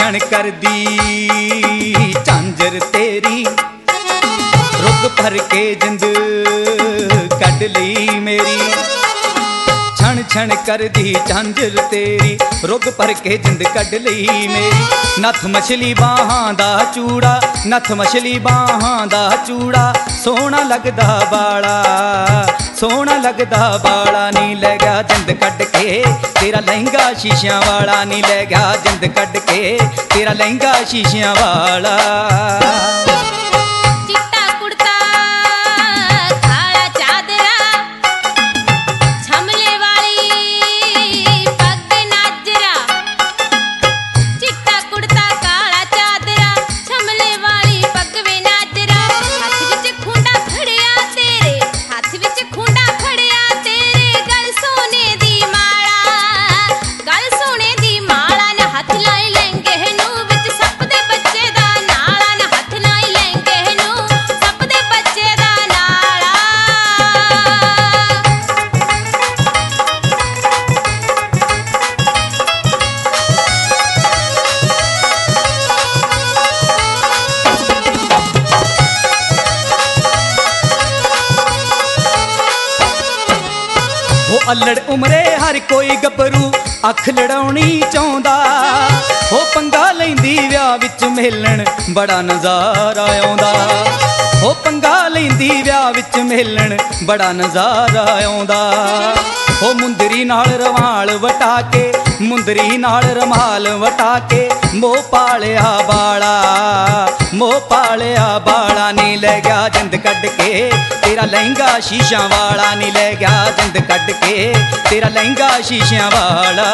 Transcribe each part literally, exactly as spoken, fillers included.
छण कर दी झांझर तेरी रुग भर के जिंद कढ लई मेरी। छण छण कर दी झांझर तेरी रुग भर के जिंद कढ लई मेरी। नथ मछली बाहां दा चूड़ा नथ मछली बाहां दा चूड़ा सोहना लगदा बाला सोहना लगदा बाला नी लै गया जिंद कढ के तेरा लहंगा शीशियां वाला नी लै गया जिंद कढ के तेरा लहंगा शीशियां वाला। अल्लड़ उमरे हर कोई गभरू अख लड़ाउणी चाहुंदा हो पंगा लैंदी विआह विच मेलण बड़ा नज़ारा आउंदा हो पंगा लैंदी विआह विच मेलण बड़ा नज़ारा आउंदा हो मुंदरी नाल रवाल वटा के मुंदरी नाल रमाल वटा के मोह पालिया बाला मोह पालिया बाला नी लै गया जिंद कढ के तेरा लहंगा शीशां वाला नी लै गया जिंद कढ के तेरा लहंगा शीशियां वाला।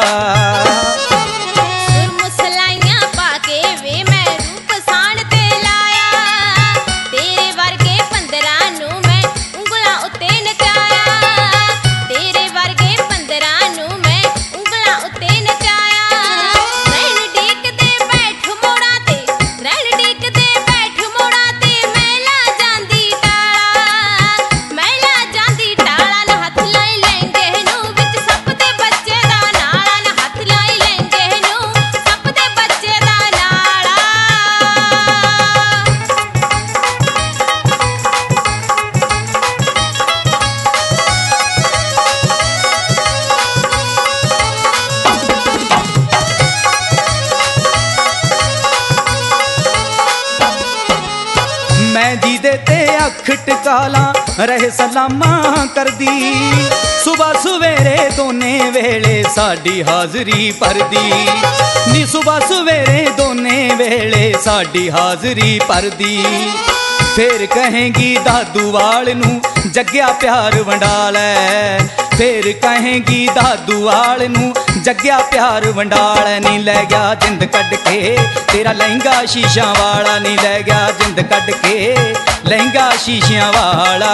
मैं जीदे ते अख टिकाला रहे सलामा कर दी सुबह सवेरे दोने वेले साडी हाजरी भरदी नी सुबह सवेरे दोने वेले साडी हाजरी भरदी। फिर कहेंगी दादू वाल नू जग्या प्यार वंडा लै फिर कहेंगी दादू वाल नू जग्या प्यार वंडा लै नी लै गया जिंद कढ के तेरा लहंगा शीशां वाला नी लै गया जिंद कढ के लहंगा शीशियां वाला।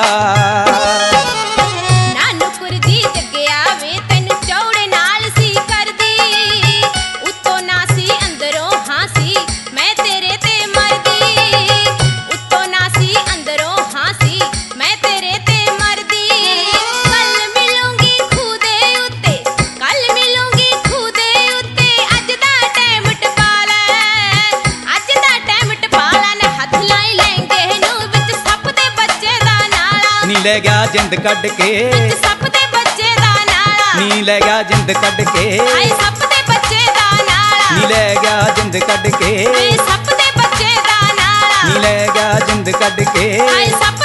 नी लै गया जिंद कढ के सप दे बच्चे दा नाला नी लै गया जिंद कढ के आई सप दे बच्चे दा नाला नी लै गया जिंद कढ के सप दे बच्चे दा नाला नी लै गया जिंद कढ के आई सप